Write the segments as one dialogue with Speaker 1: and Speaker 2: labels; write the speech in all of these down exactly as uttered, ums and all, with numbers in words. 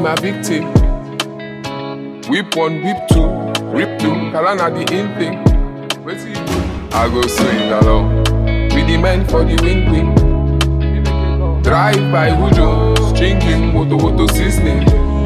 Speaker 1: my victim. Whip one, whip two, rip two, Kalana the in thing. I go swing along with the men for the win-win. Drive by Hujo, stringing, moto moto seasoning.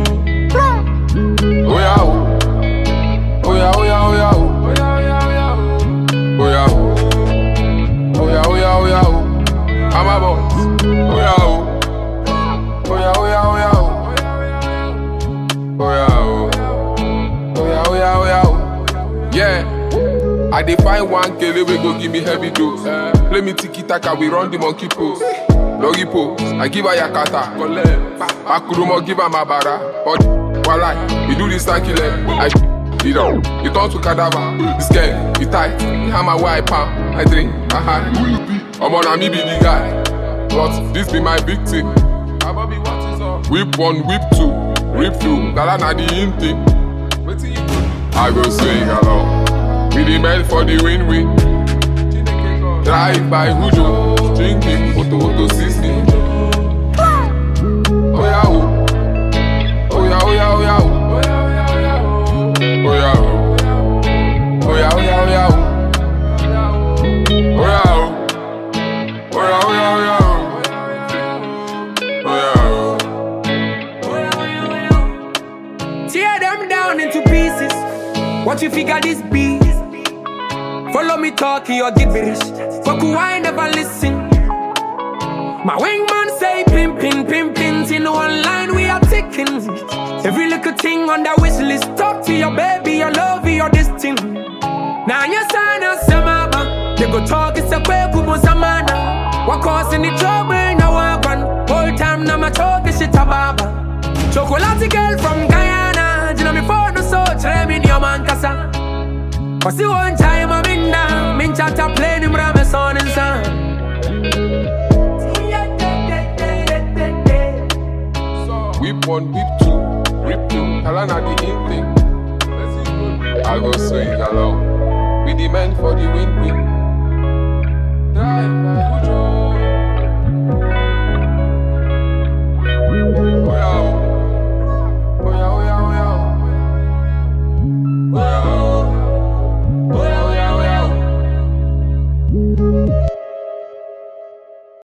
Speaker 1: Oh yeah, oh. Oh yeah, oh yeah, oh yeah, oh. Oh yeah, oh. Oh yeah, oh yeah, oh yeah, oh. I'm a boss. Oh yeah, oh. Oh yeah, oh yeah, oh yeah, oh. Oh yeah, oh. Oh yeah, oh yeah, oh yeah, oh. Yeah. I dey find one kele we go give me heavy dose. Play me tiki taka, we run the monkey pose. Doggy pose, I give her yakata. Akurumo give her my bara. But walai, we do this stanky leg. I you know, you turn to cadaver. This girl, you tight, you hammer where I palm. I drink, aha. I'm on a me be the guy, but this be my victim. Whip one, whip two, rip two, Galana the in thing. I go swing along with the men for the win-win. Drive by Hujo, drinking, moto moto seasoning. Oh yeah, oh. Oh yeah, oh yeah, oh yeah, oh. Oh yeah, oh. Oh yeah, oh yeah, oh yeah, oh. Oh yeah, oh. Oh yeah, oh yeah, oh yeah, oh. Oh yeah, oh.
Speaker 2: Tear them down into pieces. What you figure this be? Follow me talking or give me rich. Fuck who I never listen. My wingman say pin pin pin pins. In one line we are ticking. Every little thing on the wish list. Talk to your baby, your love, your this thing. Now you sign us some mama. They go talk it's a quick samana. What causing the trouble in a wagon? Whole time now my talk is shit a baba. Chocolate girl from Guyana. You know me phone so try me in your man casa. Cause the one time I'm in down, min chat a plane in my son and son.
Speaker 1: Whip one, whip two, rip two, Kalana the in thing. I go swing along with the men for the win-win. Drive,